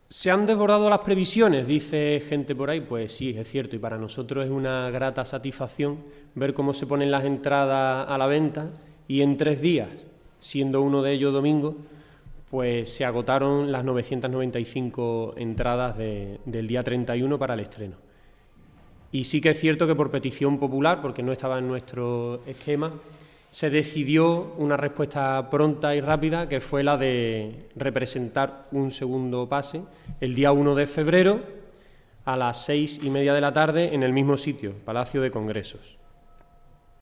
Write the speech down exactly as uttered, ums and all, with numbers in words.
¿Se han desbordado las previsiones?, dice gente por ahí. Pues sí, es cierto, y para nosotros es una grata satisfacción ver cómo se ponen las entradas a la venta y en tres días, siendo uno de ellos domingo, pues se agotaron las novecientas noventa y cinco entradas de, del día treinta y uno para el estreno. Y sí que es cierto que por petición popular, porque no estaba en nuestro esquema, se decidió una respuesta pronta y rápida, que fue la de representar un segundo pase el día uno de febrero a las seis y media de la tarde en el mismo sitio, Palacio de Congresos.